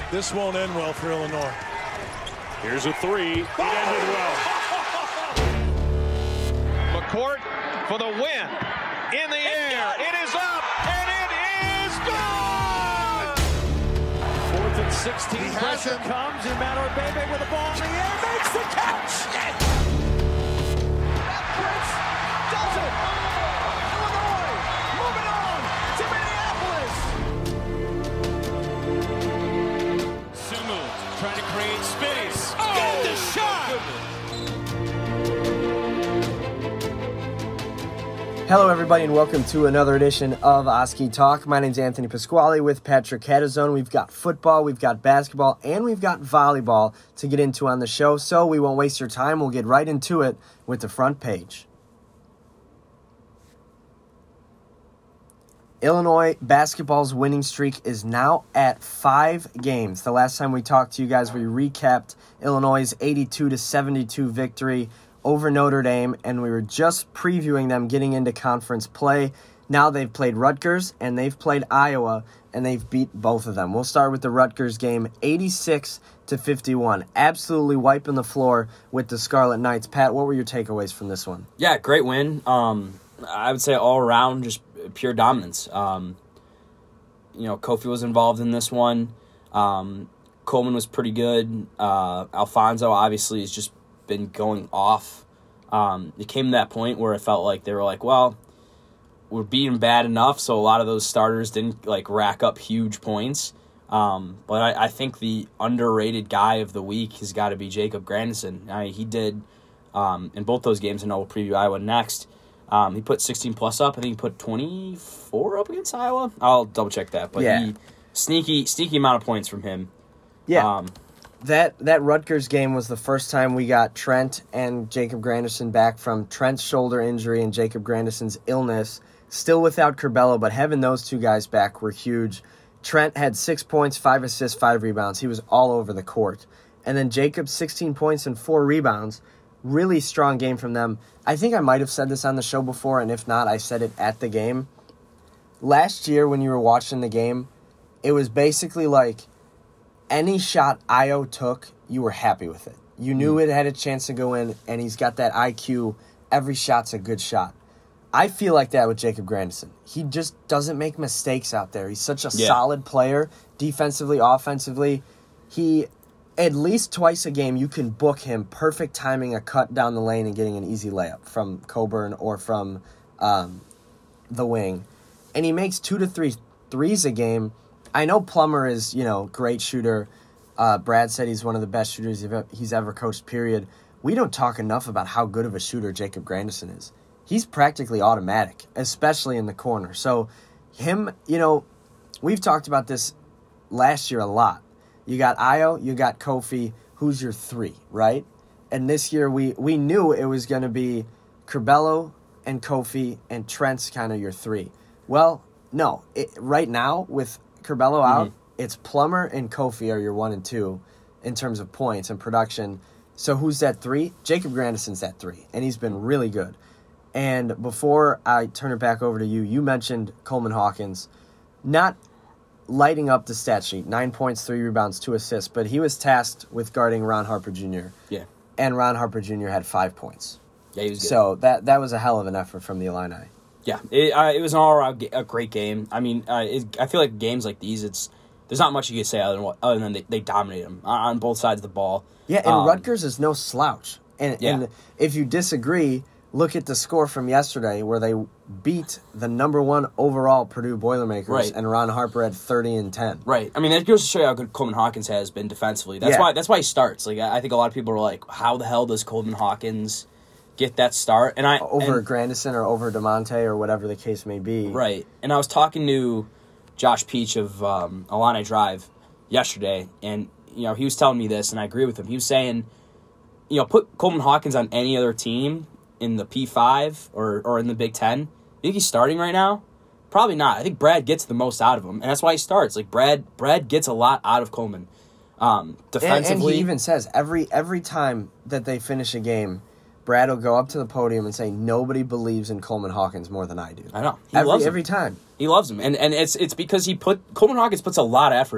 This won't end well for Illinois. Here's a three. It ended well. McCourt for the win. In the air. It is up. And it is gone! 4th and 16. Pressure comes. Emmanuel Bebe with the ball in the air. Makes the catch. Yes. That Prince does it. Illinois moving on to Minneapolis. Sumu trying to create space. Got the shot! Hello, everybody, and welcome to another edition of Oski Talk. My name's Anthony Pasquale with Patrick Catazone. We've got football, we've got basketball, and we've got volleyball to get into on the show, so we won't waste your time. We'll get right into it with the front page. Illinois basketball's winning streak is now at 5 games. The last time we talked to you guys, we recapped Illinois' 82-72 victory over Notre Dame, and we were just previewing them getting into conference play. Now they've played Rutgers, and they've played Iowa, and they've beat both of them. We'll start with the Rutgers game, 86-51. Absolutely wiping the floor with the Scarlet Knights. Pat, what were your takeaways from this one? Yeah, great win. I would say all around just pure dominance. Kofi was involved in this one. Coleman was pretty good. Alfonso obviously has just been going off. It came to that point where it felt like they were like, well, we're beating bad enough, so a lot of those starters didn't rack up huge points. But I think the underrated guy of the week has got to be Jacob Grandison. He did in both those games. I know we'll preview Iowa next. He put 16 plus up. I think he put 24 up against Iowa. I'll double check that. But yeah. Sneaky amount of points from him. Yeah. That Rutgers game was the first time we got Trent and Jacob Grandison back from Trent's shoulder injury and Jacob Grandison's illness. Still without Curbelo, but having those two guys back were huge. Trent had 6 points, 5 assists, 5 rebounds. He was all over the court. And then Jacob, 16 points and 4 rebounds. Really strong game from them. I think I might have said this on the show before, and if not, I said it at the game. Last year when you were watching the game, it was basically like any shot Io took, you were happy with it. You knew it had a chance to go in, and he's got that IQ. Every shot's a good shot. I feel like that with Jacob Grandison. He just doesn't make mistakes out there. He's such a solid player, defensively, offensively. He, at least twice a game, you can book him perfect timing a cut down the lane and getting an easy layup from Coburn or from the wing. And he makes 2 to 3 threes a game. I know Plummer is, great shooter. Brad said he's one of the best shooters he's ever coached, period. We don't talk enough about how good of a shooter Jacob Grandison is. He's practically automatic, especially in the corner. So him, we've talked about this last year a lot. You got Io, you got Kofi, who's your 3, right? And this year we knew it was going to be Curbelo and Kofi and Trent's kind of your 3. Well, no. Right now, with Curbelo out, it's Plummer and Kofi are your 1 and 2 in terms of points and production. So who's that 3? Jacob Grandison's that 3, and he's been really good. And before I turn it back over to you, you mentioned Coleman Hawkins not lighting up the stat sheet, 9 points, 3 rebounds, 2 assists, but he was tasked with guarding Ron Harper Jr. Yeah. And Ron Harper Jr. had 5 points. Yeah, he was good. So that was a hell of an effort from the Illini. Yeah, it was an all-around a great game. I mean, I feel like games like these, there's not much you can say other than they dominate them on both sides of the ball. Yeah, and Rutgers is no slouch. And if you disagree, look at the score from yesterday where they beat the number 1 overall Purdue Boilermakers, and Ron Harper had 30 and 10. Right. I mean, that goes to show you how good Coleman Hawkins has been defensively. That's why he starts. I think a lot of people are like, how the hell does Coleman Hawkins get that start? And over Grandison or over DeMonte or whatever the case may be. Right. And I was talking to Josh Peach of Illini Drive yesterday, and he was telling me this, and I agree with him. He was saying, put Coleman Hawkins on any other team in the P5 or in the Big Ten. You think he's starting right now? Probably not. I think Brad gets the most out of him, and that's why he starts. Brad gets a lot out of Coleman. Defensively, and he even says every time that they finish a game, Brad will go up to the podium and say, nobody believes in Coleman Hawkins more than I do. I know. He loves him. Every time. He loves him. And it's because Coleman Hawkins puts a lot of effort in.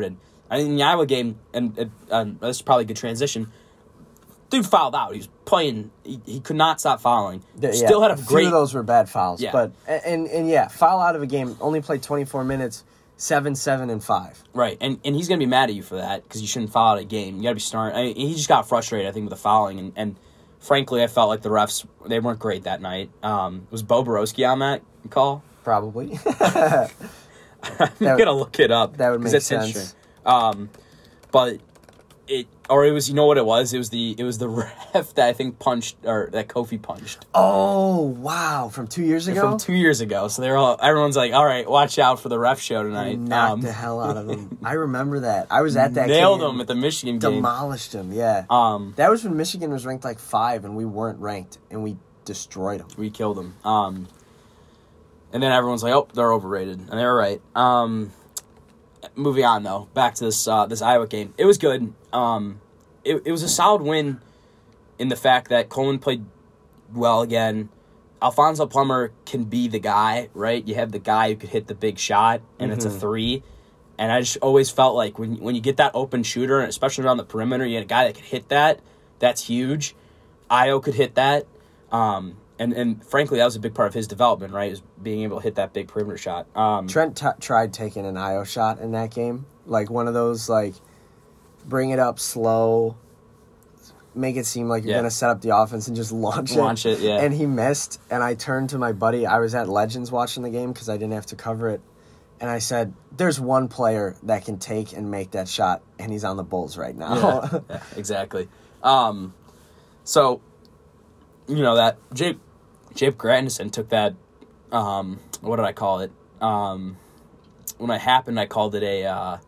In the Iowa game, and this is probably a good transition, dude fouled out. He was playing. He could not stop fouling. Still had a great. Few of those were bad fouls. Yeah. But foul out of a game. Only played 24 minutes. 7, 7, and 5. Right, and he's gonna be mad at you for that because you shouldn't foul out a game. You gotta be smart. He just got frustrated, I think, with the fouling, and frankly, I felt like the refs they weren't great that night. Was Bo Borowski on that call? Probably. I'm gonna look it up. That would make sense. But it was, you know what it was? It was the ref that I think punched, or that Kofi punched. Oh, wow. From 2 years ago? From 2 years ago. So everyone's like, all right, watch out for the ref show tonight. Knocked the hell out of him. I remember that. I was at that Nailed game. him at the Michigan game. Demolished him, yeah. That was when Michigan was ranked like 5 and we weren't ranked, and we destroyed them. We killed them. And then everyone's like, oh, they're overrated. And they were right. Moving on, though. Back to this Iowa game. It was good. It was a solid win in the fact that Coleman played well again. Alfonso Plummer can be the guy, right? You have the guy who could hit the big shot, and it's a 3. And I just always felt like when you get that open shooter, especially around the perimeter, you get a guy that could hit that. That's huge. Io could hit that. And frankly, that was a big part of his development, right? Is being able to hit that big perimeter shot. Trent tried taking an Io shot in that game. Like one of those, like, bring it up slow, make it seem like you're going to set up the offense and just launch it. Yeah. And he missed, and I turned to my buddy. I was at Legends watching the game because I didn't have to cover it. And I said, there's one player that can take and make that shot, and he's on the Bulls right now. Yeah, exactly. So, you know, that Jape Grandison took that, what did I call it? When it happened, I called it a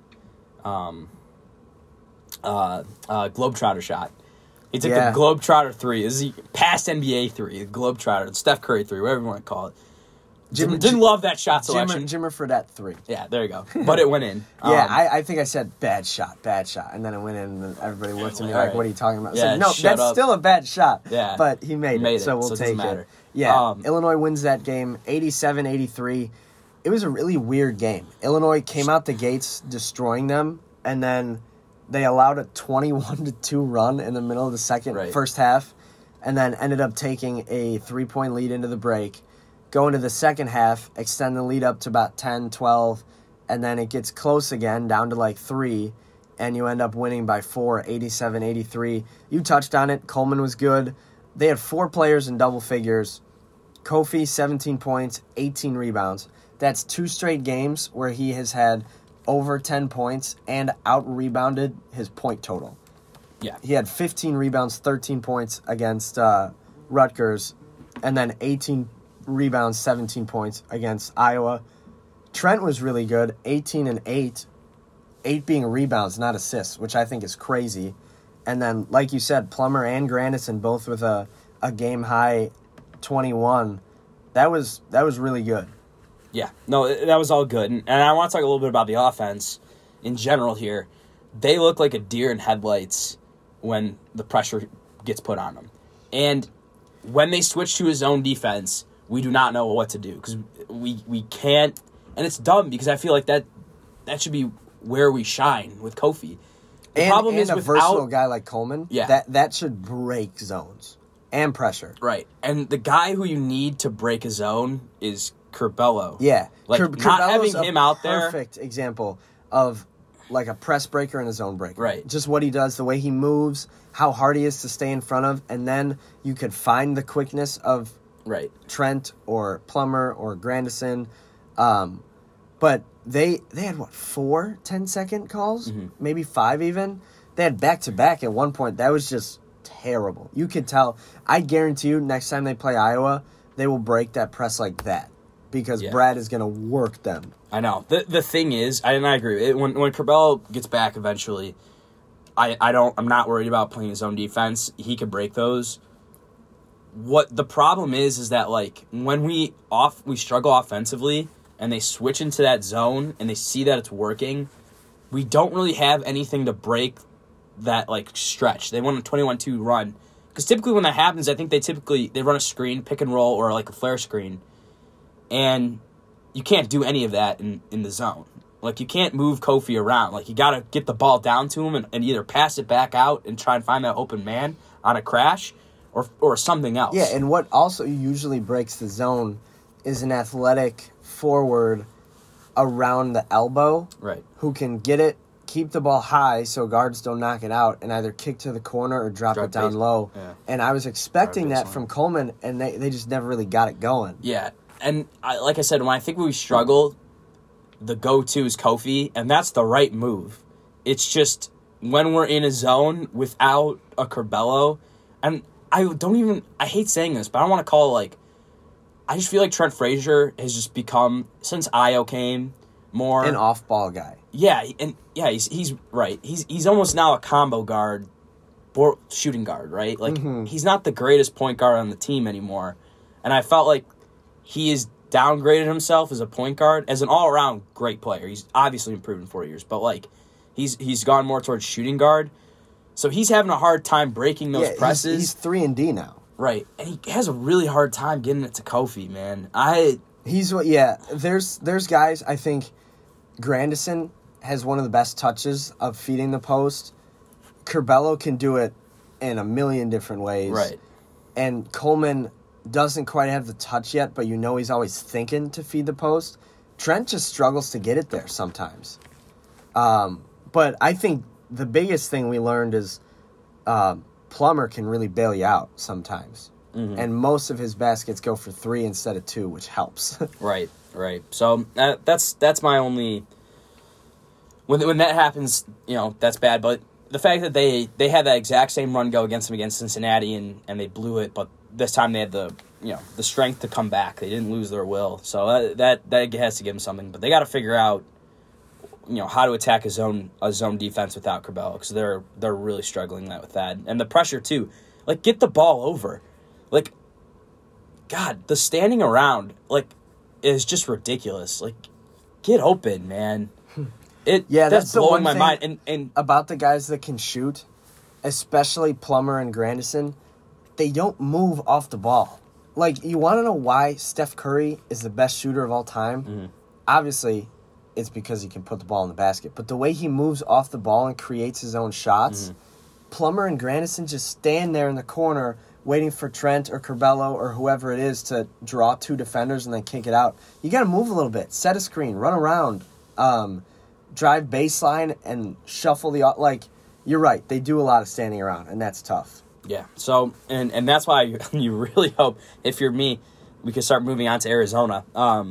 Globetrotter shot. He took the Globetrotter 3. This is past NBA 3, Globetrotter, Steph Curry 3, whatever you want to call it. Didn't love that shot selection. Jimmer Fredette 3. Yeah, there you go. But it went in. I think I said bad shot, and then it went in, and everybody looked at me like, what are you talking about? Yeah, no, that's up. Still a bad shot. Yeah. But he made it, so we'll take it. Yeah, Illinois wins that game, 87-83. It was a really weird game. Illinois came out the gates destroying them, and then they allowed a 21-2 run in the middle of the first half, and then ended up taking a 3-point lead into the break. Go into the second half, extend the lead up to about 10, 12, and then it gets close again, down to like 3, and you end up winning by 4, 87-83. You touched on it. Coleman was good. They had 4 players in double figures. Kofi, 17 points, 18 rebounds. That's 2 straight games where he has had over 10 points and out-rebounded his point total. Yeah. He had 15 rebounds, 13 points against Rutgers, and then 18 rebounds, 17 points against Iowa. Trent was really good, 18 and 8. 8 being rebounds, not assists, which I think is crazy. And then, like you said, Plummer and Grandison both with a game-high 21. That was really good. Yeah, no, that was all good. And I want to talk a little bit about the offense in general here. They look like a deer in headlights when the pressure gets put on them. And when they switch to his own defense, we do not know what to do because we can't. And it's dumb because I feel like that should be where we shine with Kofi. The problem is a without, versatile guy like Coleman, yeah. that should break zones and pressure. Right. And the guy who you need to break a zone is Curbelo. Yeah. Like, not having him out there. Perfect example of like a press breaker and a zone breaker. Right. Just what he does, the way he moves, how hard he is to stay in front of, and then you could find the quickness of Trent or Plummer or Grandison. But they had, 4 10-second calls? Mm-hmm. Maybe 5 even? They had back-to-back at one point. That was just terrible. You could tell. I guarantee you next time they play Iowa, they will break that press like that because Brad is going to work them. I know. The thing is, and I agree, when Curbelo gets back eventually, I'm not worried about playing his own defense. He could break those. What the problem is that like when we struggle offensively and they switch into that zone and they see that it's working, we don't really have anything to break that like stretch. They want a 21-2 run. Because typically when that happens, I think they run a screen, pick and roll, or like a flare screen. And you can't do any of that in the zone. Like, you can't move Kofi around. Like, you got to get the ball down to him and either pass it back out and try and find that open man on a crash or something else. Yeah, and what also usually breaks the zone is an athletic forward around the elbow Right. who can get it, keep the ball high so guards don't knock it out, and either kick to the corner or drop it down low. Yeah. And I was expecting that from Coleman, and they just never really got it going. Yeah, and like I said, when I think we struggle, the go-to is Kofi, and that's the right move. It's just when we're in a zone without a Curbelo, and I hate saying this, but I don't want to call it like, I just feel like Trent Frazier has just become, since Io came, more An off-ball guy. Yeah, and yeah, he's right. He's almost now a combo guard, shooting guard, right? Like, he's not the greatest point guard on the team anymore, and I felt like he has downgraded himself as a point guard, as an all-around great player. He's obviously improved in 4 years, but like, he's gone more towards shooting guard, so he's having a hard time breaking those presses. He's 3-and-D now. Right, and he has a really hard time getting it to Kofi, man. There's guys, I think Grandison has one of the best touches of feeding the post. Curbelo can do it in a million different ways. Right. And Coleman doesn't quite have the touch yet, but he's always thinking to feed the post. Trent just struggles to get it there sometimes. But I think the biggest thing we learned is Plummer can really bail you out sometimes. Mm-hmm. And most of his baskets go for 3 instead of 2, which helps. Right. So that's my only... When that happens, that's bad. But the fact that they had that exact same run go against Cincinnati and they blew it, but this time they had the strength to come back. They didn't lose their will. So that has to give them something. But they got to figure out how to attack a zone defense without Curbelo, because they're really struggling with that. And the pressure too. Like, get the ball over. Like, God, the standing around is just ridiculous. Like, get open, man. That's blowing my mind. And about the guys that can shoot, especially Plummer and Grandison, they don't move off the ball. Like, you want to know why Steph Curry is the best shooter of all time? Mm-hmm. Obviously, it's because he can put the ball in the basket. But the way he moves off the ball and creates his own shots, Plummer and Grandison just stand there in the corner waiting for Trent or Curbelo or whoever it is to draw 2 defenders and then kick it out. You got to move a little bit, set a screen, run around, drive baseline, and shuffle the... Like, you're right. They do a lot of standing around, and that's tough. Yeah. So, and that's why you really hope, if you're me, we can start moving on to Arizona.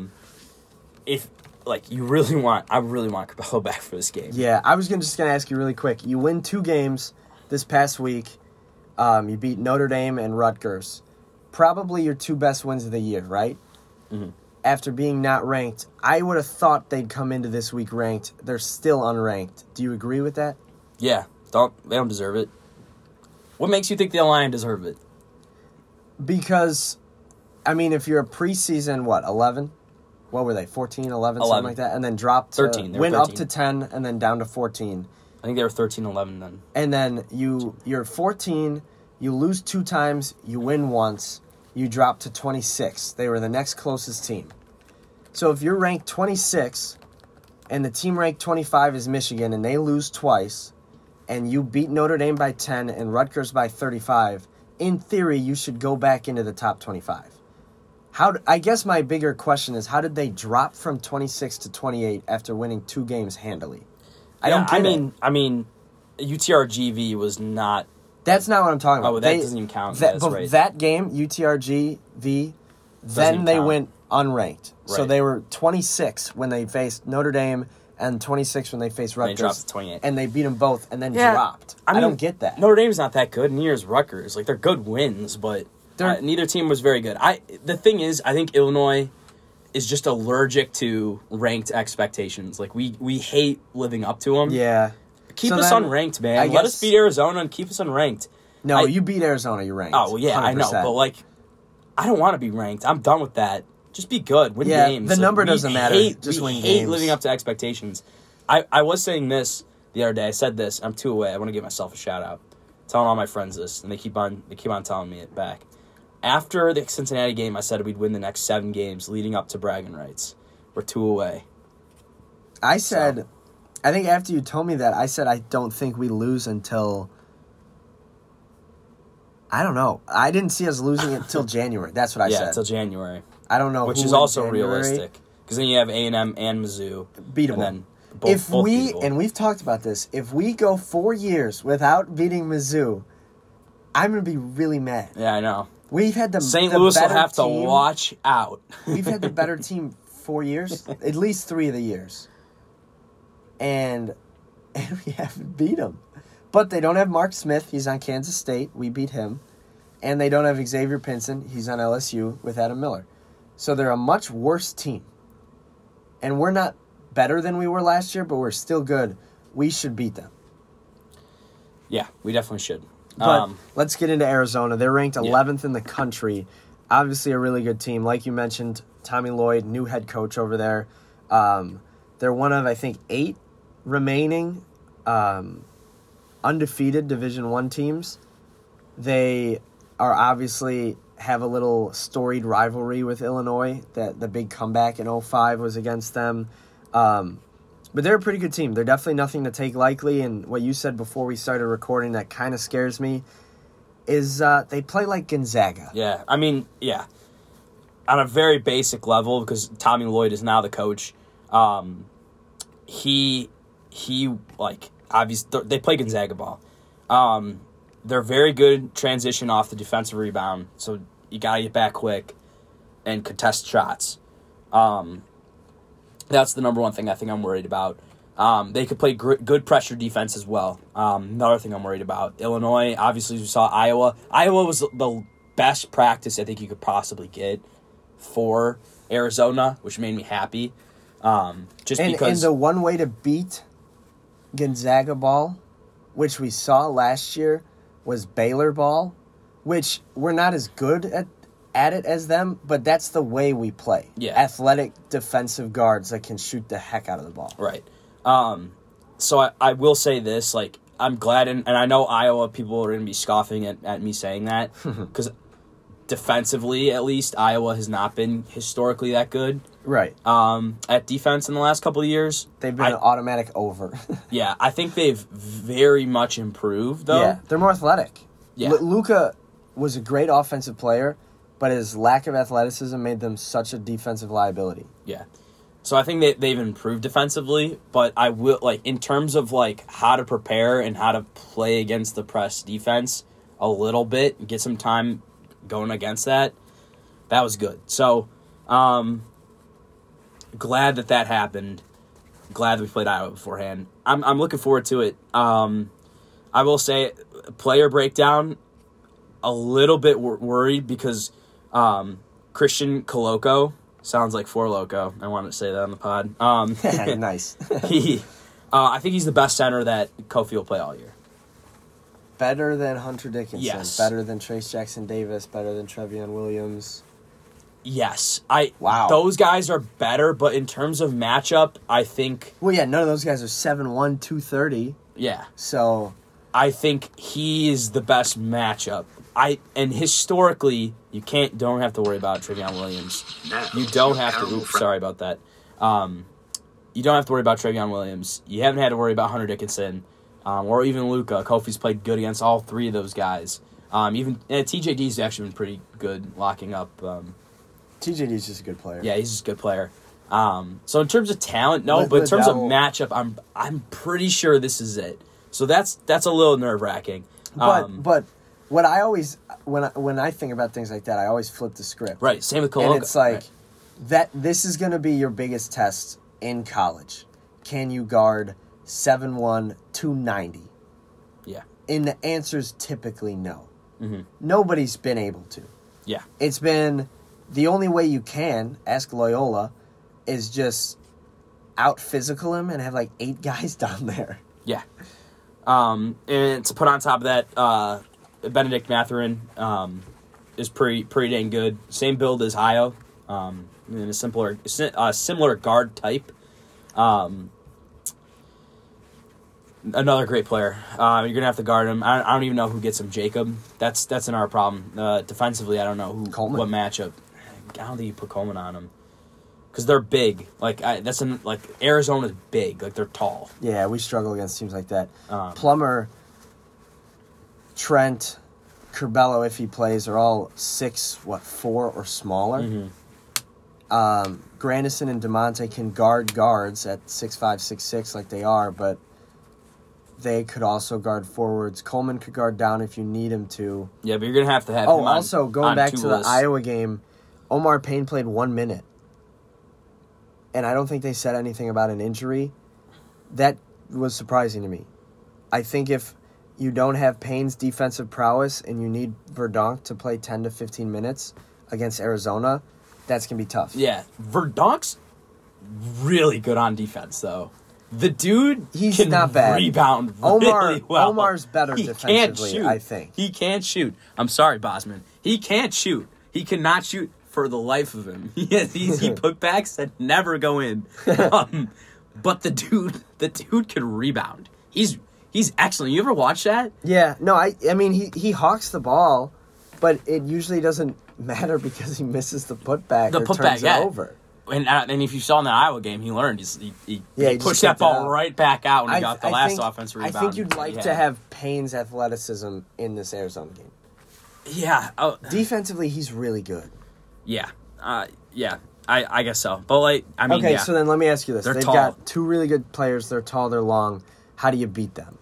I really want Curbelo back for this game. Yeah, I was just going to ask you really quick. You win 2 games this past week. You beat Notre Dame and Rutgers. Probably your 2 best wins of the year, right? Mm-hmm. After being not ranked, I would have thought they'd come into this week ranked. They're still unranked. Do you agree with that? Yeah. They don't deserve it. What makes you think the Lions deserve it? Because, if you're a preseason, 11? What were they, 14, 11, something like that? And then dropped to 13. Went 13. Up to 10 and then down to 14. I think they were 13-11 then. And then you're 14, you lose 2 times, you win once, you drop to 26. They were the next closest team. So if you're ranked 26 and the team ranked 25 is Michigan and they lose twice and you beat Notre Dame by 10 and Rutgers by 35, in theory you should go back into the top 25. I guess my bigger question is, how did they drop from 26 to 28 after winning 2 games handily? UTRGV was not... That's not what I'm talking about. Oh, that doesn't even count. That game, UTRGV, then they went unranked. Right. So they were 26 when they faced Notre Dame and 26 when they faced Rutgers. And they dropped to 28. And they beat them both and then dropped. I don't get that. Notre Dame's not that good, neither is Rutgers. Like, they're good wins, but neither team was very good. The thing is, I think Illinois is just allergic to ranked expectations. Like, we hate living up to them. Yeah. Keep us unranked, man. Let us beat Arizona and keep us unranked. No, you beat Arizona, you're ranked. Oh, well, yeah, 100%. I know. But, I don't want to be ranked. I'm done with that. Just be good. Win games. The number doesn't matter. Just win games. We hate living up to expectations. I was saying this the other day. I said this. I'm 2 away. I want to give myself a shout-out. Telling all my friends this, and they keep on telling me it back. After the Cincinnati game, I said we'd win the next 7 games leading up to bragging rights. We're 2 away. I think after you told me that, I said I don't think we lose until, I don't know. I didn't see us losing it until January. That's what I said. Yeah, until January. I don't know Which who is in also January. realistic. Because then you have A&M and Mizzou. Beatable. And then both beatable. And we've talked about this, if we go 4 years without beating Mizzou, I'm going to be really mad. Yeah, I know. We've had the St. the Louis will better have to team. watch out. We've had the better team 4 years, at least 3 of the years. And we haven't beat them. But they don't have Mark Smith. He's on Kansas State. We beat him. And they don't have Xavier Pinson. He's on LSU with Adam Miller. So they're a much worse team. And we're not better than we were last year, but we're still good. We should beat them. Yeah, we definitely should. But let's get into Arizona. They're ranked 11th in the country. Obviously a really good team. Like you mentioned, Tommy Lloyd, new head coach over there. They're one of, I think, 8 remaining undefeated Division I teams. They are obviously have a little storied rivalry with Illinois. That the big comeback in 2005 was against them. But they're a pretty good team. They're definitely nothing to take lightly. And what you said before we started recording that kind of scares me is they play like Gonzaga. Yeah, I mean, yeah. On a very basic level, because Tommy Lloyd is now the coach, he like, obviously, they play Gonzaga ball. They're very good transition off the defensive rebound, so you got to get back quick and contest shots. That's the number one thing I think I'm worried about. They could play good pressure defense as well. Another thing I'm worried about. Illinois, obviously, we saw Iowa. Iowa was the best practice I think you could possibly get for Arizona, which made me happy. Because And the one way to beat Gonzaga ball, which we saw last year, was Baylor ball, which we're not as good at it as them, but that's the way we play. Yeah. Athletic defensive guards that can shoot the heck out of the ball. Right. So I will say this, like, I'm glad, and I know Iowa people are going to be scoffing at me saying that, because defensively, at least, Iowa has not been historically that good. Right. At defense in the last couple of years. They've been an automatic over. Yeah, I think they've very much improved, though. Yeah, they're more athletic. Yeah. Luka was a great offensive player, but his lack of athleticism made them such a defensive liability. Yeah. So I think they've improved defensively, but I will, like, in terms of, like, how to prepare and how to play against the press defense a little bit, get some time going against that was good. So, glad that happened. Glad that we played Iowa beforehand. I'm looking forward to it. I will say, player breakdown, a little bit worried because Christian Koloko, sounds like Four Loko. I wanted to say that on the pod. Nice. I think he's the best center that Kofi will play all year. Better than Hunter Dickinson. Yes. Better than Trace Jackson Davis. Better than Trevion Williams. Yes. Wow. Those guys are better, but in terms of matchup, I think... Well, yeah, none of those guys are 7'1", 230. Yeah. So... I think he is the best matchup. And historically, you don't have to worry about Trevion Williams. You don't have to. Oops, sorry about that. You don't have to worry about Trevion Williams. You haven't had to worry about Hunter Dickinson, or even Luka. Kofi's played good against all three of those guys. Even TJD's actually been pretty good locking up. TJD's just a good player. Yeah, he's just a good player. So in terms of talent, no, but in terms of matchup, I'm pretty sure this is it. So that's a little nerve-wracking. But what I always when I think about things like that, I always flip the script. Right, same with Koloko. And it's like right. that. This is going to be your biggest test in college. Can you guard 7'1", 290? Yeah. And the answer's typically no. Mm-hmm. Nobody's been able to. Yeah. It's been the only way you can, ask Loyola, is just out-physical him and have like 8 guys down there. Yeah. And to put on top of that, Benedict Mathurin is pretty dang good. Same build as Io, in a similar guard type. Another great player. You're gonna have to guard him. I don't even know who gets him. Jacob. That's another problem. Defensively, I don't know Coleman. what matchup. I don't think you put Coleman on him because they're big. Like Arizona's big. Like they're tall. Yeah, we struggle against teams like that. Um, Trent, Curbelo, if he plays, are all 6'4" or smaller. Mm-hmm. Grandison and DeMonte can guard guards at 6'5", 6'6", like they are, but they could also guard forwards. Coleman could guard down if you need him to. Yeah, but you're gonna have to have. Oh, him also on, going on back two to the lists. Iowa game, Omar Payne played 1 minute, and I don't think they said anything about an injury. That was surprising to me. I think if you don't have Payne's defensive prowess and you need Verdonk to play 10 to 15 minutes against Arizona, that's going to be tough. Yeah, Verdonk's really good on defense, though. The dude He's can not bad. rebound really well. Omar's better he defensively, can't shoot. I think. He can't shoot. I'm sorry, Bosman. He can't shoot. He cannot shoot for the life of him. He putbacks that never go in. But the dude can rebound. He's excellent. You ever watch that? Yeah, no, I mean, he hawks the ball, but it usually doesn't matter because he misses the putback or turns it over. And if you saw in the Iowa game, he learned. He just pushed that kicked it ball out. right back out when he got the last offensive rebound. I think you'd like to have Payne's athleticism in this Arizona game. Yeah. Defensively, he's really good. Yeah. Yeah. I guess so. But, like, I mean, okay, yeah. so then let me ask you this. They're They've tall. got two really good players. They're tall, they're long. How do you beat them?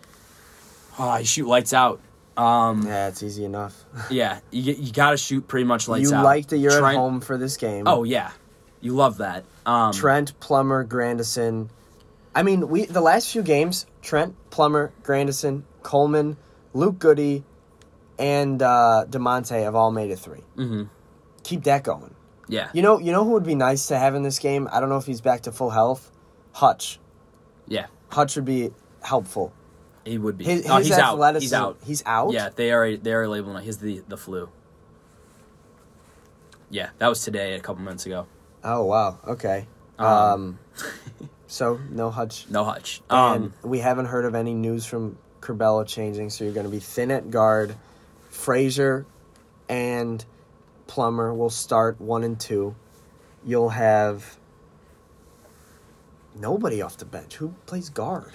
You shoot lights out. Yeah, it's easy enough. Yeah. You got to shoot pretty much lights You out. like that you're Trent, at home for this game. Oh, yeah. You love that. Trent, Plummer, Grandison. I mean, the last few games, Trent, Plummer, Grandison, Coleman, Luke Goody, and DeMonte have all made it 3. Mm-hmm. Keep that going. Yeah. You know who would be nice to have in this game? I don't know if he's back to full health. Hutch. Yeah. Hutch would be helpful. He would be. His he's out. He's athleticism- out. He's out? Yeah, they are labeling it. He's the flu. Yeah, that was today, a couple minutes ago. Oh, wow. Okay. So, no Hutch. No Hutch. And we haven't heard of any news from Curbelo changing, so you're going to be thin at guard. Frazier and Plummer will start 1 and 2. You'll have nobody off the bench. Who plays guard?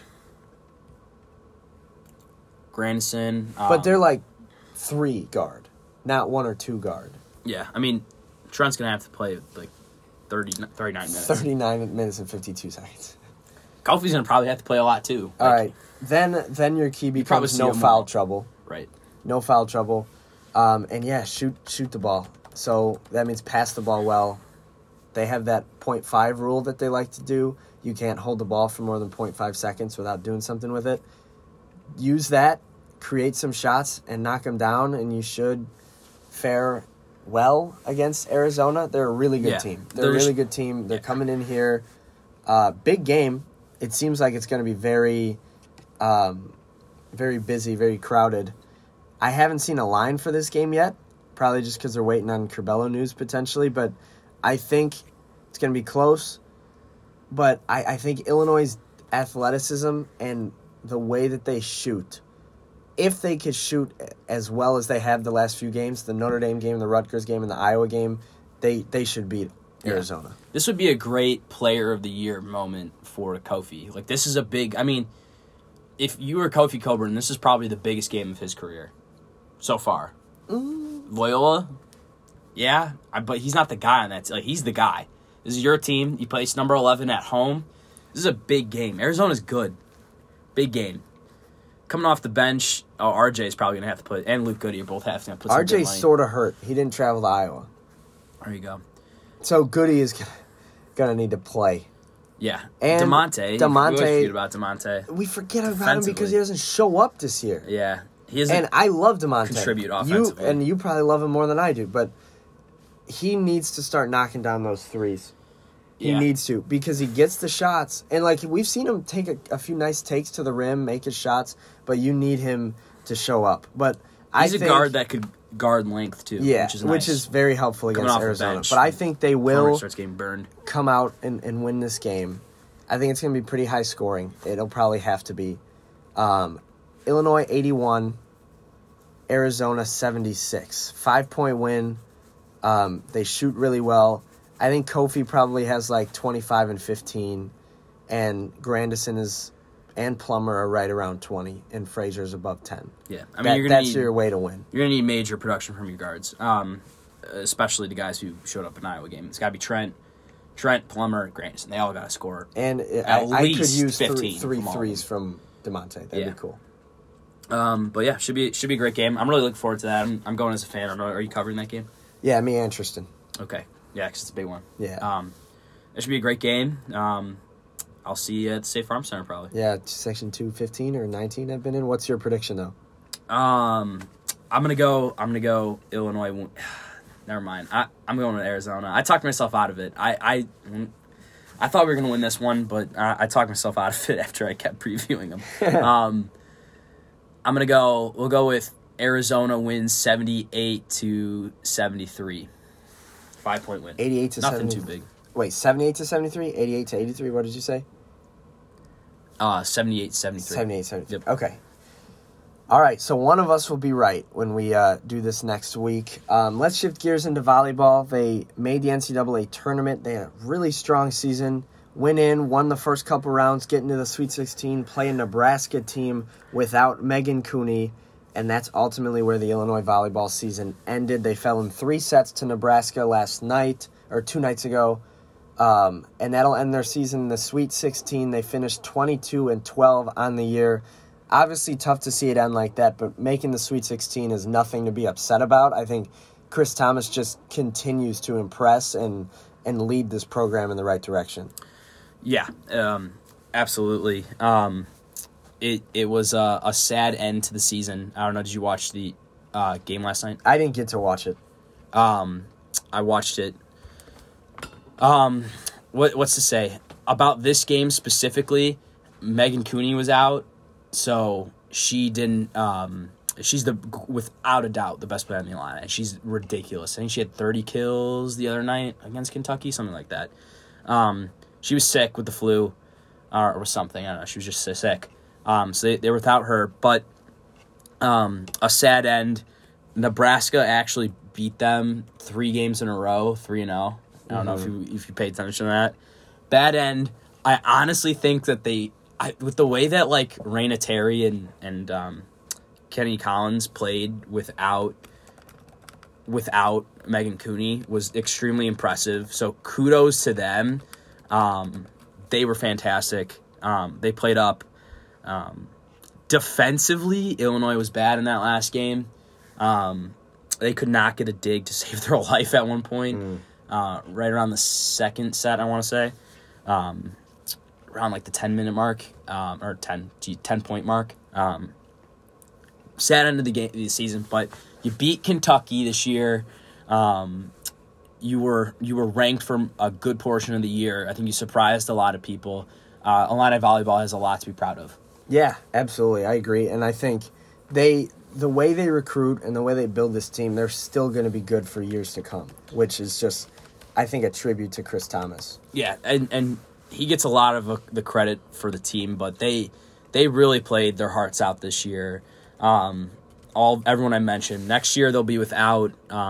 Grandison. But they're like 3 guard, not 1 or 2 guard. Yeah, I mean, Trent's going to have to play like 39 minutes. 39 minutes and 52 seconds. Kofi's going to probably have to play a lot too. All right. Then your key becomes see no him foul more. trouble. Right. No foul trouble. And yeah, shoot the ball. So that means pass the ball well. They have that 0.5 rule that they like to do. You can't hold the ball for more than 0.5 seconds without doing something with it. Use that, create some shots, and knock them down, and you should fare well against Arizona. They're a really good team. They're a really good team. They're coming in here. Big game. It seems like it's going to be very, very busy, very crowded. I haven't seen a line for this game yet, probably just because they're waiting on Curbelo news potentially, but I think it's going to be close. But I think Illinois' athleticism and the way that they shoot, if they could shoot as well as they have the last few games, the Notre Dame game, the Rutgers game, and the Iowa game, they should beat Arizona. Yeah. This would be a great player of the year moment for Kofi. Like, this is a big, I mean, if you were Kofi Coburn, this is probably the biggest game of his career so far. Loyola, yeah, but he's not the guy on that. Like, he's the guy. This is your team. You place number 11 at home. This is a big game. Arizona's good. Big game. Coming off the bench, RJ is probably going to have to put, and Luke Goody are both having to put some good RJ's money. sort of hurt. He didn't travel to Iowa. There you go. So Goody is going to need to play. Yeah. And DeMonte. We always forget about DeMonte. We forget about him because Defensively. he doesn't show up this year. Yeah. He doesn't And I love DeMonte. contribute offensively. You probably love him more than I do, but he needs to start knocking down those threes. He Yeah. needs to, because he gets the shots. And, like, we've seen him take a few nice takes to the rim, make his shots, but you need him to show up. But He's a guard that could guard length, too, yeah, which is nice. which is very helpful Coming against off the Arizona. bench. But I think they Before he will starts getting burned. come out and win this game. I think it's going to be pretty high scoring. It'll probably have to be. Illinois 81, Arizona 76. 5-point win. They shoot really well. I think Kofi probably has like 25 and 15, and Grandison and Plummer are right around 20, and Frazier's above 10. Yeah, I mean, that's your way to win. You're gonna need major production from your guards, especially the guys who showed up in Iowa game. It's got to be Trent, Plummer, Grandison. They all got to score. And I could use three threes from DeMonte. That'd be cool. But yeah, should be a great game. I'm really looking forward to that. I'm going as a fan. Are you covering that game? Yeah, me and Tristan. Okay. Yeah, because it's a big one. Yeah. It should be a great game. I'll see you at the State Farm Center probably. Yeah, section 215 or 19 I've been in. What's your prediction though? I'm gonna go Illinois. Never mind. I'm going with Arizona. I talked myself out of it. I thought we were gonna win this one, but I talked myself out of it after I kept previewing them. We'll go with Arizona wins 78-73. 5-point win. 88 to Nothing 70. too big. Wait, 78 to 73? 88 to 83? What did you say? 78-73. 78-73. Yep. Okay. All right, so one of us will be right when we do this next week. Let's shift gears into volleyball. They made the NCAA tournament. They had a really strong season. Won the first couple rounds, get into the Sweet 16, play a Nebraska team without Megan Cooney, and that's ultimately where the Illinois volleyball season ended. They fell in 3 sets to Nebraska last night, or 2 nights ago, and that'll end their season in the Sweet 16. They finished 22-12 on the year. Obviously tough to see it end like that, but making the Sweet 16 is nothing to be upset about. I think Chris Thomas just continues to impress and lead this program in the right direction. Yeah, absolutely. It was a sad end to the season. I don't know, did you watch the game last night? I didn't get to watch it. I watched it. What's to say? About this game specifically, Megan Cooney was out, so she didn't she's without a doubt the best player in the line, and she's ridiculous. I think she had 30 kills the other night against Kentucky, something like that. She was sick with the flu or something. I don't know. She was just sick. So they were without her. But a sad end. Nebraska actually beat them 3 games in a row, 3-0. I don't know if you paid attention to that. Bad end. I honestly think that with the way that like Raina Terry and Kenny Collins played without Megan Cooney was extremely impressive. So kudos to them. They were fantastic. They played up. Defensively, Illinois was bad in that last game. They could not get a dig to save their life at one point. Right around the second set, I want to say. Around like the 10-minute mark, or 10-point mark. Sad end of the season, but you beat Kentucky this year. You were ranked for a good portion of the year. I think you surprised a lot of people. Illini volleyball has a lot to be proud of. Yeah, absolutely. I agree. And I think the way they recruit and the way they build this team, they're still going to be good for years to come, which is just, I think, a tribute to Chris Thomas. Yeah, and he gets a lot of the credit for the team, but they really played their hearts out this year. Everyone I mentioned. Next year they'll be without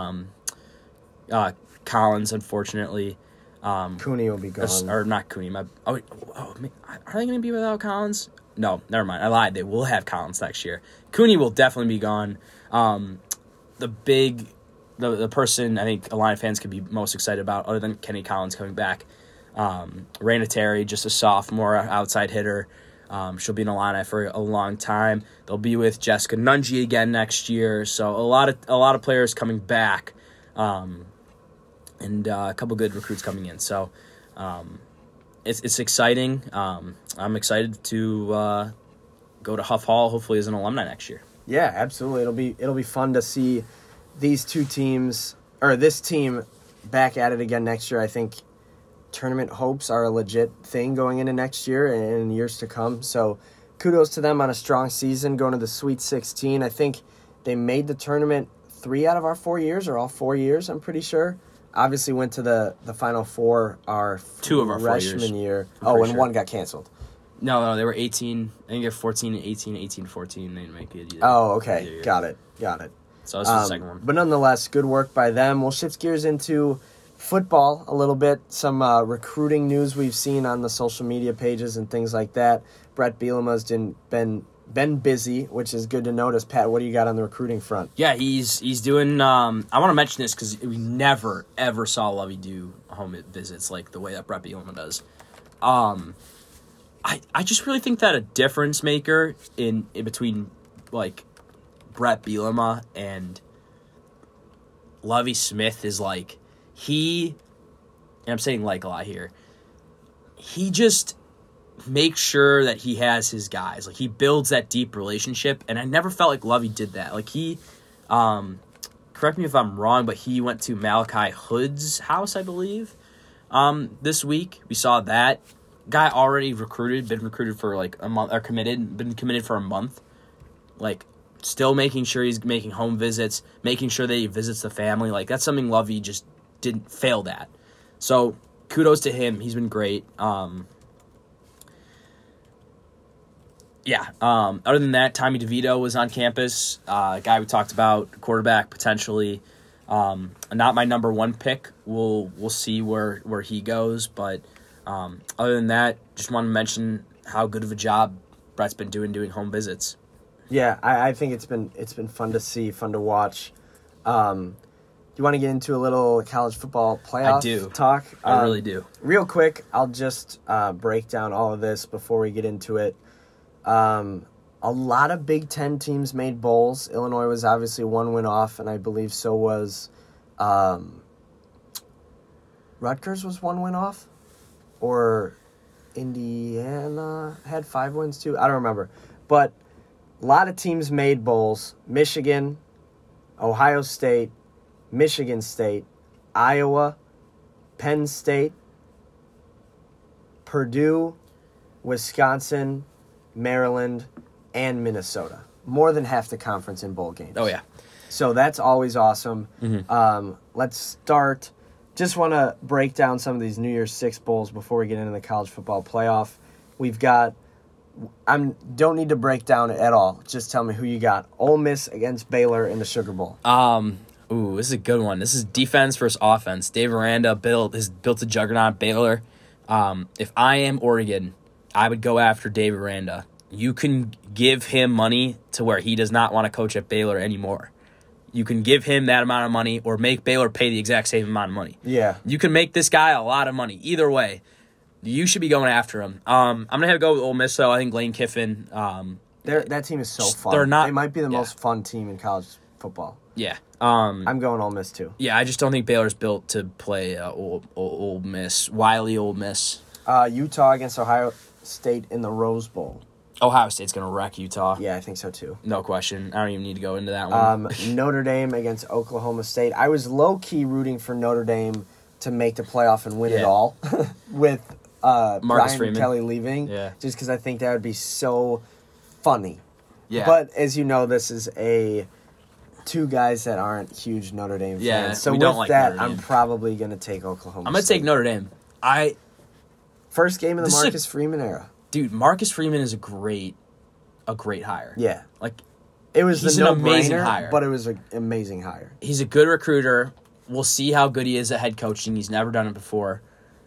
Collins, unfortunately. Cooney will be gone. Or not Cooney. Are they going to be without Collins? No, never mind. I lied. They will have Collins next year. Cooney will definitely be gone. The person I think Illini fans could be most excited about, other than Kenny Collins coming back, Raina Terry, just a sophomore outside hitter. She'll be in Illini for a long time. They'll be with Jessica Nungi again next year. So a lot of players coming back, and a couple good recruits coming in. So it's exciting. I'm excited to go to Huff Hall, hopefully as an alumni next year. Yeah, absolutely. It'll be fun to see these two teams, or this team, back at it again next year. I think tournament hopes are a legit thing going into next year and in years to come. So kudos to them on a strong season, going to the Sweet 16. I think they made the tournament 3 out of our 4 years, or all 4 years, I'm pretty sure. Obviously went to the Final Four our 2 of our 4 years. freshman year. I'm and sure. one got canceled. No, they were 18. I think they're 14 and 18, 18 14. They didn't make it either. Oh, okay. Either year. Got it. So that's the second one. But nonetheless, good work by them. We'll shift gears into football a little bit. Some recruiting news we've seen on the social media pages and things like that. Brett Bielema's been busy, which is good to notice. Pat, what do you got on the recruiting front? Yeah, he's doing. I want to mention this because we never ever saw Lovey do home visits like the way that Brett Bielema does. I just really think that a difference maker in between like Brett Bielema and Lovie Smith is like and I'm saying like a lot here. He just makes sure that he has his guys. Like he builds that deep relationship, and I never felt like Lovie did that. Like he, correct me if I'm wrong, but he went to Malachi Hood's house, I believe, this week. We saw that guy already been recruited for like a month, or been committed for a month. Like still making sure he's making home visits, making sure that he visits the family. Like that's something Lovie just didn't fail at. So kudos to him. He's been great. Other than that, Tommy DeVito was on campus. A guy we talked about, quarterback potentially. Not my number one pick. We'll see where he goes. But other than that, just want to mention how good of a job Brett's been doing home visits. Yeah, I think it's been fun to see, fun to watch. Do you want to get into a little college football playoff talk? I really do. Real quick, I'll just break down all of this before we get into it. A lot of Big Ten teams made bowls. Illinois was obviously one win off, and I believe so was Rutgers was one win off, or Indiana had 5 wins too. I don't remember, but a lot of teams made bowls. Michigan, Ohio State, Michigan State, Iowa, Penn State, Purdue, Wisconsin, Maryland, and Minnesota. More than half the conference in bowl games. Oh, yeah. So that's always awesome. Mm-hmm. Let's start. Just want to break down some of these New Year's Six bowls before we get into the college football playoff. We've got, don't need to break down it at all. Just tell me who you got. Ole Miss against Baylor in the Sugar Bowl. This is a good one. This is defense versus offense. Dave Aranda built a juggernaut Baylor. If I am Oregon, I would go after Dave Aranda. You can give him money to where he does not want to coach at Baylor anymore. You can give him that amount of money or make Baylor pay the exact same amount of money. Yeah. You can make this guy a lot of money. Either way, you should be going after him. I'm going to have to go with Ole Miss, though. I think Lane Kiffin. That team is so fun. They might be the most fun team in college football. Yeah. I'm going Ole Miss, too. Yeah, I just don't think Baylor's built to play Ole Miss, wily Ole Miss. Utah against Ohio State in the Rose Bowl. Ohio State's going to wreck Utah. Yeah, I think so, too. No question. I don't even need to go into that one. Notre Dame against Oklahoma State. I was low-key rooting for Notre Dame to make the playoff and win it all with Brian Freeman. Kelly leaving. Yeah. Just because I think that would be so funny. Yeah. But, as you know, this is two guys that aren't huge Notre Dame fans. Yeah, so we with don't like that, Notre Dame. I'm probably going to take Oklahoma I'm going to State. take Notre Dame. First game of the Marcus Freeman era. Dude, Marcus Freeman is a great hire. Yeah. Like, it was he's the an amazing no-brainer, hire. but it was an amazing hire. He's a good recruiter. We'll see how good he is at head coaching. He's never done it before.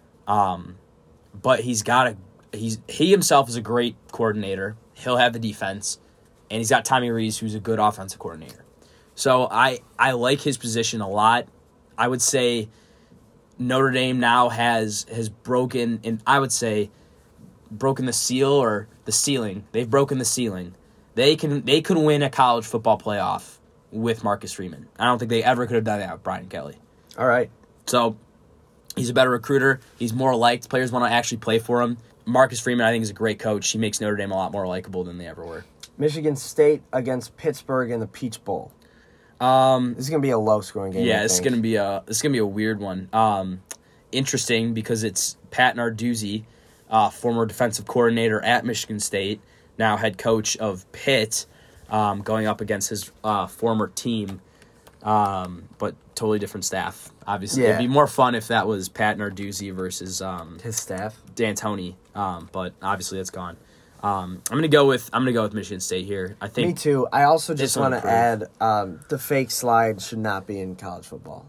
But he himself is a great coordinator. He'll have the defense. And he's got Tommy Rees, who's a good offensive coordinator. So I like his position a lot. I would say Notre Dame now has broken, and I would say broken the seal or the ceiling. They've broken the ceiling. They could win a college football playoff with Marcus Freeman. I don't think they ever could have done that with Brian Kelly. All right. So he's a better recruiter. He's more liked. Players want to actually play for him. Marcus Freeman, I think, is a great coach. He makes Notre Dame a lot more likable than they ever were. Michigan State against Pittsburgh in the Peach Bowl. This is gonna be a low-scoring game. Yeah, it's gonna be a weird one. Interesting because it's Pat Narduzzi, former defensive coordinator at Michigan State, now head coach of Pitt, going up against his former team, but totally different staff. Obviously, it'd be more fun if that was Pat Narduzzi versus his staff, D'Antoni. But obviously, that's gone. I'm gonna go with Michigan State here. I think. Me too. I also just want to add the fake slide should not be in college football.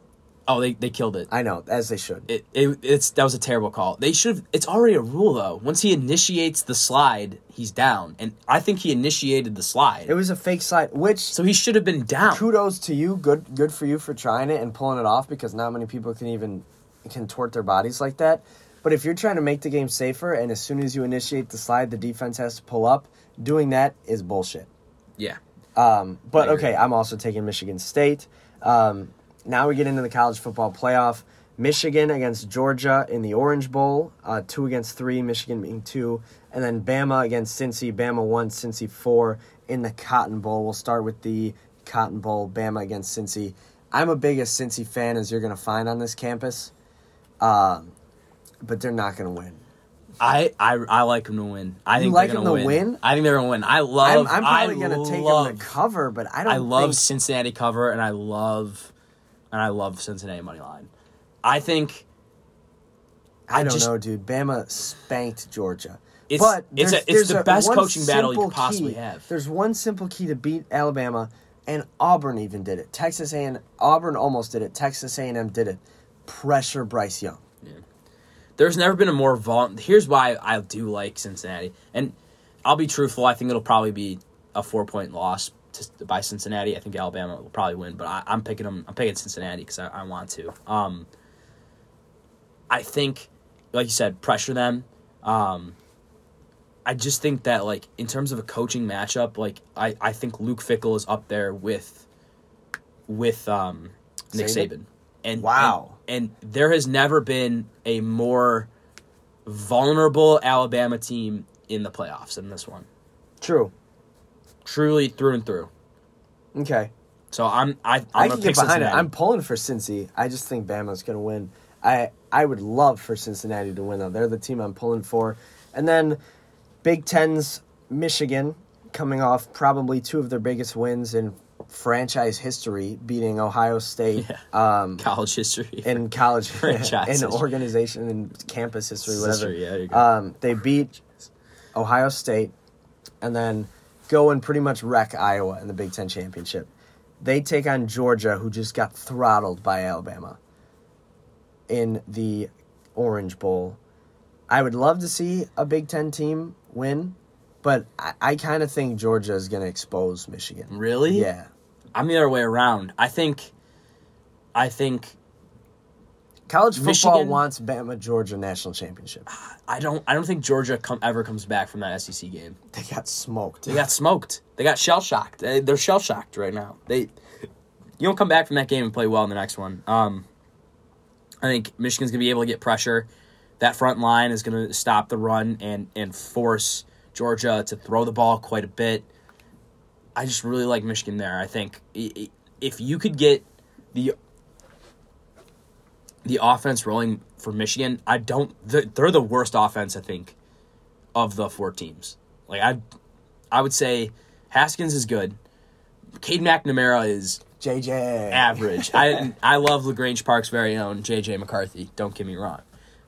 Oh, they killed it. I know, as they should. That was a terrible call. They should. It's already a rule though. Once he initiates the slide, he's down, and I think he initiated the slide. It was a fake slide, which So he should have been down. kudos to you. Good for you for trying it and pulling it off, because not many people can contort their bodies like that. But if you're trying to make the game safer, and as soon as you initiate the slide, the defense has to pull up, doing that is bullshit. Yeah. But okay, I'm also taking Michigan State. Now we get into the college football playoff. Michigan against Georgia in the Orange Bowl, 2-3, Michigan being 2. And then Bama against Cincy, Bama 1, Cincy 4 in the Cotton Bowl. We'll start with the Cotton Bowl, Bama against Cincy. I'm a biggest Cincy fan as you're going to find on this campus, but they're not going to win. I like them to win. I think like they're them going to to win? I think they're going to win. I'm probably going to take them to cover, but I don't think... Cincinnati cover, and I love Cincinnati money line. I think... I don't know, dude. Bama spanked Georgia. It's the best coaching battle you could possibly have. There's one simple key to beat Alabama, and Auburn even did it. Auburn almost did it. Texas A&M did it. Pressure Bryce Young. Yeah. There's never been a more Here's why I do like Cincinnati, and I'll be truthful. I think it'll probably be a 4-point loss by Cincinnati. I think Alabama will probably win, but I'm picking them. I'm picking Cincinnati because I want to. I think, like you said, pressure them. I just think that, like, in terms of a coaching matchup, like I think Luke Fickell is up there with Nick Saban. And wow. And there has never been a more vulnerable Alabama team in the playoffs than this one. True. Truly through and through. Okay. So I'm I gonna can pick get behind Cincinnati. it. I'm pulling for Cincy. I just think Bama's going to win. I would love for Cincinnati to win, though. They're the team I'm pulling for. And then Big Ten's Michigan, coming off probably 2 of their biggest wins in franchise history, beating Ohio State. Yeah. College history. In college, Franchise in history. organization and campus history, whatever. History, yeah, there you go. They beat Ohio State and then go and pretty much wreck Iowa in the Big Ten championship. They take on Georgia, who just got throttled by Alabama in the Orange Bowl. I would love to see a Big Ten team win, but I kind of think Georgia is going to expose Michigan. Really? Yeah. I'm the other way around. I think college football Michigan wants Bama Georgia national championship. I don't think Georgia ever comes back from that SEC game. They got smoked. They got smoked. They got shell shocked. They're shell shocked right now. You don't come back from that game and play well in the next one. I think Michigan's gonna be able to get pressure. That front line is gonna stop the run and force Georgia to throw the ball quite a bit. I just really like Michigan there. I think if you could get the offense rolling for Michigan, they're the worst offense, I think, of the 4 teams. Like I would say Haskins is good. Cade McNamara is JJ average. I love LaGrange Park's very own JJ McCarthy. Don't get me wrong,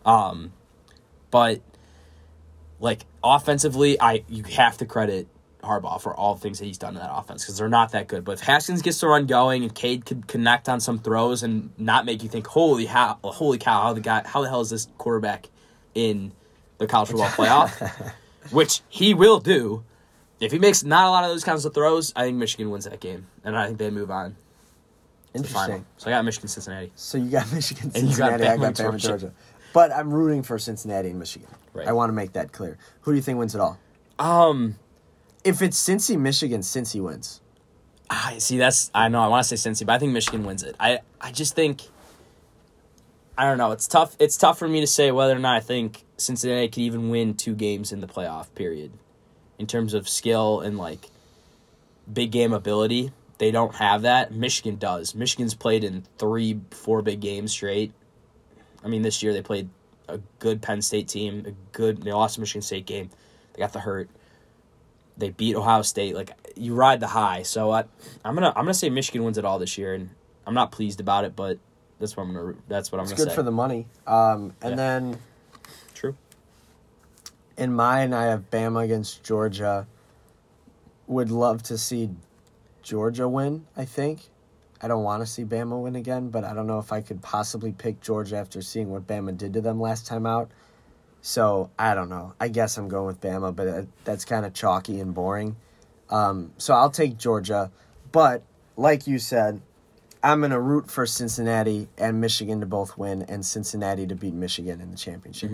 but like offensively, you have to credit Harbaugh for all the things that he's done in that offense because they're not that good. But if Haskins gets the run going and Cade could connect on some throws and not make you think, holy cow, how the hell is this quarterback in the college football playoff? Which he will do. If he makes not a lot of those kinds of throws, I think Michigan wins that game, and I think they move on. Interesting. So I got Michigan, Cincinnati. So you got Michigan, And you got Cincinnati. I Bama, got Bama, Georgia. Georgia. But I'm rooting for Cincinnati and Michigan. Right. I want to make that clear. Who do you think wins it all? If it's Cincy, Michigan, Cincy wins. I know I want to say Cincy, but I think Michigan wins it. I just think, I don't know. It's tough. It's tough for me to say whether or not I think Cincinnati could even win 2 games in the playoff period. In terms of skill and like big game ability, they don't have that. Michigan does. Michigan's played in 3-4 big games straight. I mean, this year they played a good Penn State team. They lost a Michigan State game. They got the hurt. They beat Ohio State. Like, you ride the high. So I'm gonna say Michigan wins it all this year, and I'm not pleased about it, but that's what I'm gonna say. It's good for the money. Then True. in mine, I have Bama against Georgia. Would love to see Georgia win, I think. I don't want to see Bama win again, but I don't know if I could possibly pick Georgia after seeing what Bama did to them last time out. So, I don't know. I guess I'm going with Bama, but that's kind of chalky and boring. So, I'll take Georgia. But, like you said, I'm going to root for Cincinnati and Michigan to both win and Cincinnati to beat Michigan in the championship.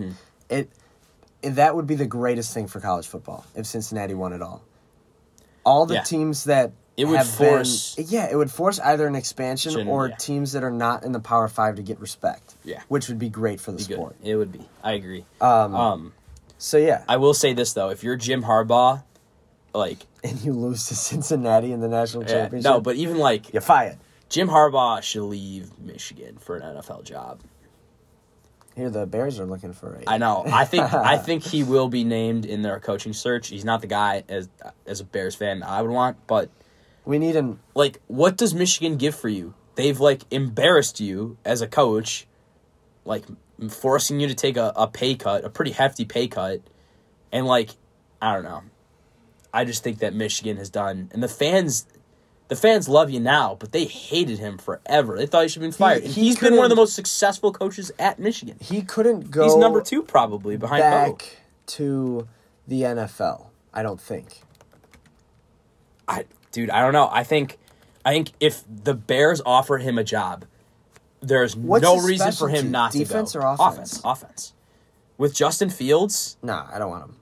That would be the greatest thing for college football if Cincinnati won it all. All the teams that it would force it would force either an expansion or teams that are not in the Power 5 to get respect. Yeah. Which would be great for the sport. It would be. I agree. So yeah. I will say this though, if you're Jim Harbaugh, and you lose to Cincinnati in the national championship. No, but even you're fired. Jim Harbaugh should leave Michigan for an NFL job. Here, the Bears are looking for I know. I think he will be named in their coaching search. He's not the guy as a Bears fan I would want, but we need him. What does Michigan give for you? They've embarrassed you as a coach, forcing you to take a pay cut, a pretty hefty pay cut, and I don't know. I just think that Michigan has done, and the fans love you now, but they hated him forever. They thought he should have been fired. He's been one of the most successful coaches at Michigan. He couldn't go. He's number 2 probably behind Bo. Back to the NFL, I don't think. I don't know. I think if the Bears offer him a job, there's no reason for him not to go. Defense or offense? Offense. With Justin Fields? Nah, I don't want him.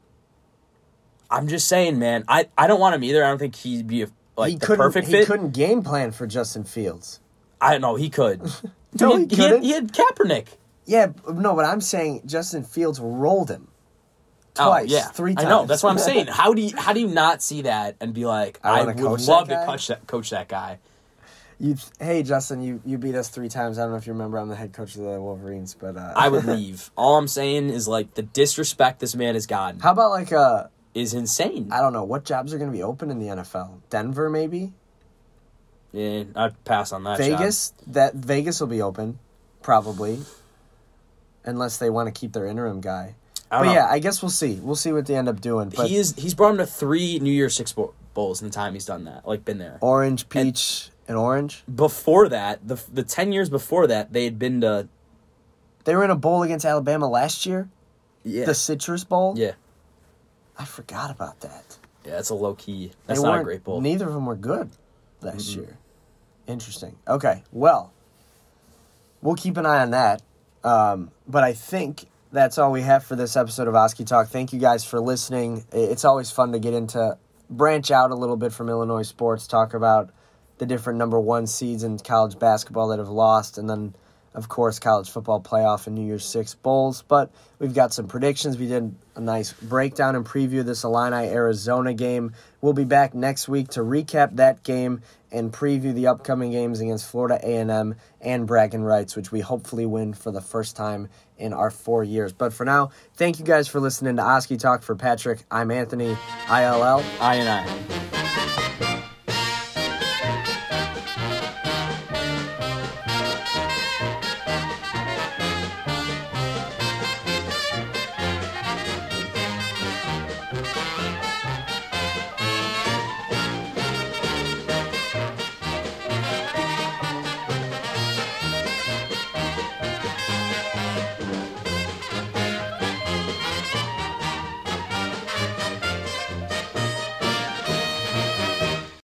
I'm just saying, man. I don't want him either. I don't think he'd be the perfect fit. He couldn't game plan for Justin Fields. I don't know. He could. No, he couldn't. He had Kaepernick. Yeah, no, but I'm saying Justin Fields rolled him. Twice, 3 times. I know. That's what I'm saying. How do you not see that and be like, I would love to coach that guy? Hey, Justin, you beat us 3 times. I don't know if you remember. I'm the head coach of the Wolverines, but I would leave. All I'm saying is the disrespect this man has gotten. How about is insane. I don't know what jobs are going to be open in the NFL. Denver, maybe. Yeah, I'd pass on that. Vegas, Vegas will be open, probably, unless they want to keep their interim guy. But yeah, I guess we'll see. We'll see what they end up doing. But he's brought him to 3 New Year's Six bowls in the time he's done that. Been there. Orange, peach, and orange. Before that, the 10 years before that, they had been to. They were in a bowl against Alabama last year. Yeah. The Citrus Bowl. Yeah. I forgot about that. Yeah, that's a low key. That's not a great bowl. Neither of them were good last year. Interesting. Okay, well, we'll keep an eye on that. But I think that's all we have for this episode of Oski Talk. Thank you guys for listening. It's always fun to branch out a little bit from Illinois sports, talk about the different number 1 seeds in college basketball that have lost, and then, of course, college football playoff and New Year's Six bowls. But we've got some predictions. We did a nice breakdown and preview of this Illini-Arizona game. We'll be back next week to recap that game and preview the upcoming games against Florida A&M and Braggin' Rights, which we hopefully win for the first time in our 4 years. But for now, thank you guys for listening to Oski Talk. For Patrick, I'm Anthony, ILL. I.